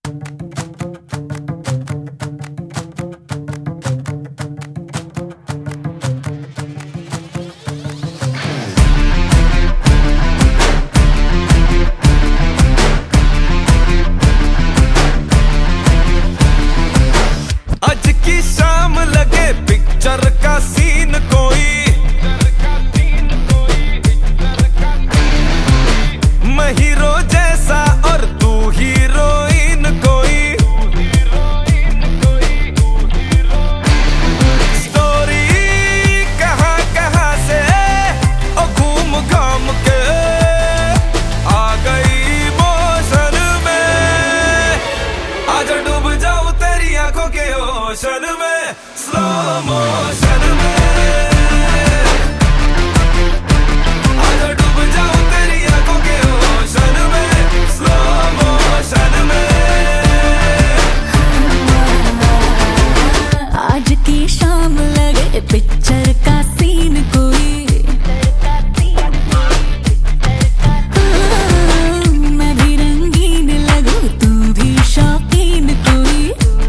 Picture का scene कोई, मैं हीरो जैसा और तू हीरोइन कोई। स्टोरी कहाँ कहाँ से ओ घूम घाम के आ गई मोशन में। आजा डूब जाऊं तेरी आंखों के ओशन में, स्लो मोशन में। आजा डूब जाऊं तेरी आंखों के ओशन में, स्लो मोशन में। आज की शाम लगे पिक्चर का सीन कोई, मैं भी रंगीन लगूं तू भी शौकीन कोई।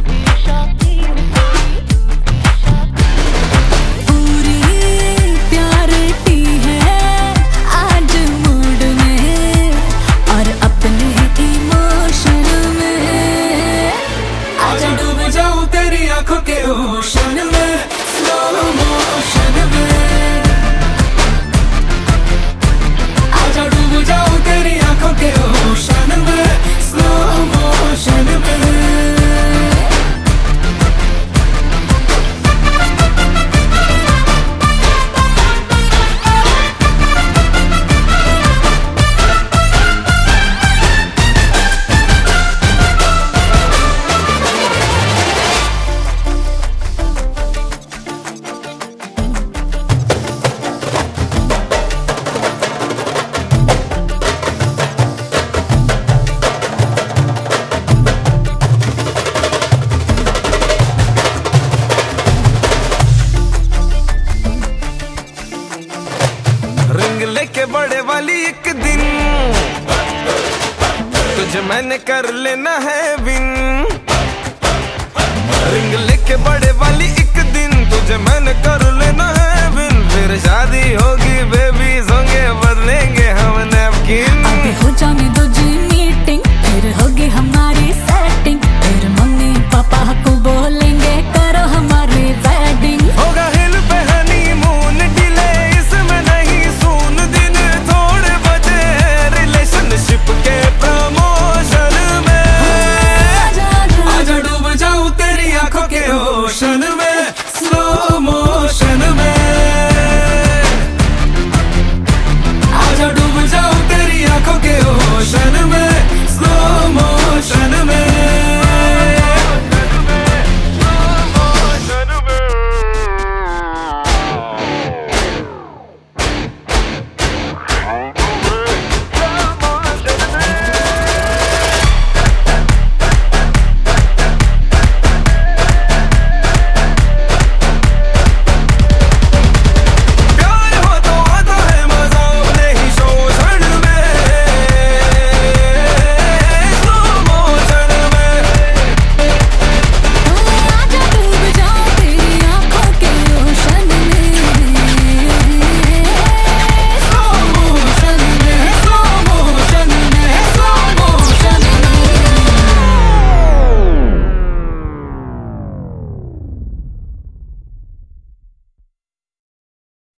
आंखों के ओशन में, स्लो मोशन में। आजा डूब जाऊं तेरी आंखों के ओशन में, स्लो मोशन में। लेके बड़े वाली एक दिन तुझे मैंने कर लेना है विन। रिंग लेके बड़े वाली एक दिन तुझे मैंने कर लेना है विन। फिर शादी होगी, बेबीज होंगे, बदलेंगे हम नैपकिन। अभी हो जाने दो जी मीटिंग, फिर होगी हम